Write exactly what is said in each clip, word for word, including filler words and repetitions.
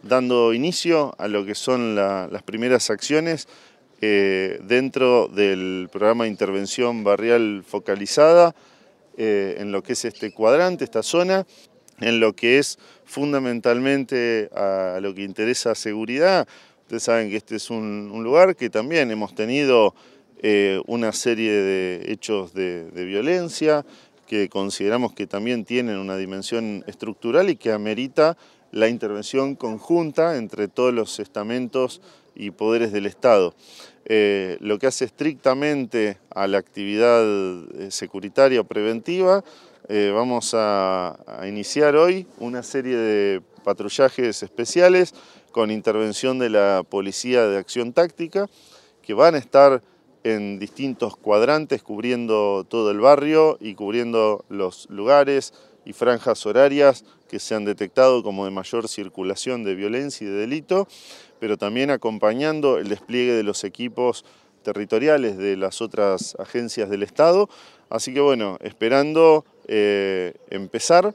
dando inicio a lo que son la, las primeras acciones eh, dentro del programa de intervención barrial focalizada eh, en lo que es este cuadrante, esta zona, en lo que es fundamentalmente a lo que interesa seguridad. Ustedes saben que este es un, un lugar que también hemos tenido eh, una serie de hechos de, de violencia que consideramos que también tienen una dimensión estructural y que amerita la intervención conjunta entre todos los estamentos y poderes del Estado. Eh, lo que hace estrictamente a la actividad securitaria o preventiva, eh, vamos a, a iniciar hoy una serie de patrullajes especiales con intervención de la Policía de Acción Táctica, que van a estar en distintos cuadrantes cubriendo todo el barrio y cubriendo los lugares y franjas horarias que se han detectado como de mayor circulación de violencia y de delito, pero también acompañando el despliegue de los equipos territoriales de las otras agencias del Estado. Así que bueno, esperando eh, empezar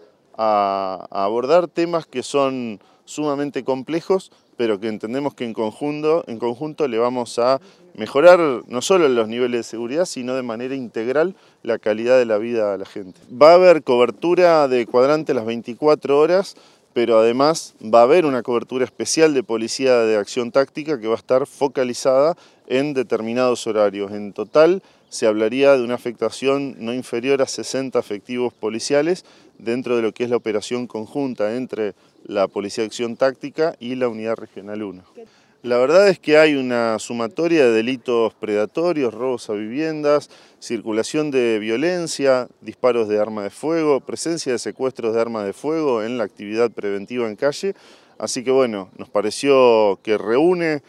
a, a abordar temas que son sumamente complejos, pero que entendemos que en conjunto, en conjunto le vamos a mejorar no solo los niveles de seguridad, sino de manera integral la calidad de la vida de la gente. Va a haber cobertura de cuadrante las veinticuatro horas, pero además va a haber una cobertura especial de Policía de Acción Táctica que va a estar focalizada en determinados horarios. En total se hablaría de una afectación no inferior a sesenta efectivos policiales dentro de lo que es la operación conjunta entre la Policía de Acción Táctica y la Unidad Regional uno. La verdad es que hay una sumatoria de delitos predatorios, robos a viviendas, circulación de violencia, disparos de arma de fuego, presencia de secuestros de arma de fuego en la actividad preventiva en calle. Así que bueno, nos pareció que reúne,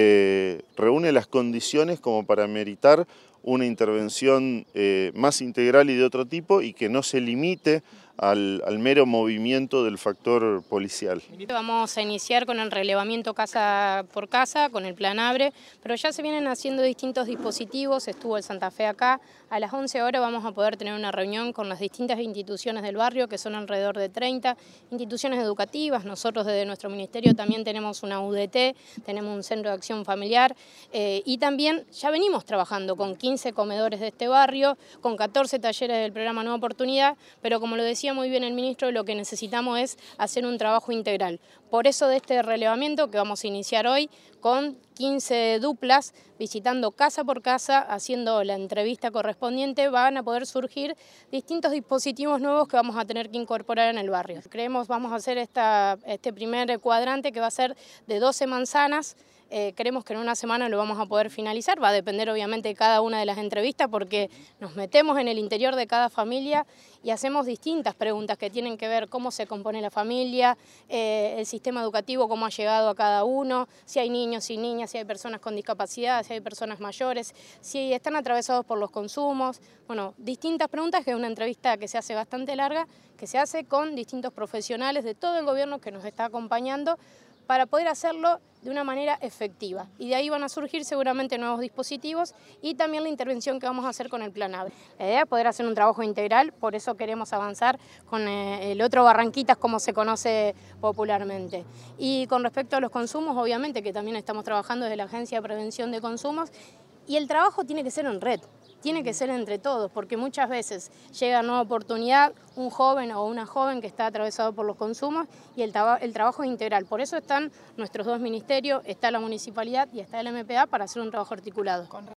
eh, reúne las condiciones como para meritar una intervención eh, más integral y de otro tipo y que no se limite al, al mero movimiento del factor policial. Vamos a iniciar con el relevamiento casa por casa, con el plan ABRE, pero ya se vienen haciendo distintos dispositivos, estuvo el Santa Fe acá. A las once horas vamos a poder tener una reunión con las distintas instituciones del barrio, que son alrededor de treinta instituciones educativas. Nosotros desde nuestro ministerio también tenemos una U D T, tenemos un centro de acción familiar eh, y también ya venimos trabajando con quince comedores de este barrio, con catorce talleres del programa Nueva Oportunidad, pero como lo decía muy bien el ministro, lo que necesitamos es hacer un trabajo integral. Por eso de este relevamiento que vamos a iniciar hoy con quince duplas, visitando casa por casa, haciendo la entrevista correspondiente, van a poder surgir distintos dispositivos nuevos que vamos a tener que incorporar en el barrio. Creemos vamos a hacer esta, este primer cuadrante que va a ser de doce manzanas. Eh, creemos que en una semana lo vamos a poder finalizar, va a depender obviamente de cada una de las entrevistas porque nos metemos en el interior de cada familia y hacemos distintas preguntas que tienen que ver cómo se compone la familia, eh, el sistema educativo, cómo ha llegado a cada uno, si hay niños y niñas, si hay personas con discapacidad, si hay personas mayores, si están atravesados por los consumos, bueno, distintas preguntas que es una entrevista que se hace bastante larga, que se hace con distintos profesionales de todo el gobierno que nos está acompañando para poder hacerlo de una manera efectiva. Y de ahí van a surgir seguramente nuevos dispositivos y también la intervención que vamos a hacer con el plan ABRE. La idea es poder hacer un trabajo integral, por eso queremos avanzar con el otro Barranquitas, como se conoce popularmente. Y con respecto a los consumos, obviamente que también estamos trabajando desde la Agencia de Prevención de Consumos, y el trabajo tiene que ser en red, tiene que ser entre todos, porque muchas veces llega Nueva Oportunidad, un joven o una joven que está atravesado por los consumos y el, el trabajo es integral. Por eso están nuestros dos ministerios, está la municipalidad y está el M P A para hacer un trabajo articulado.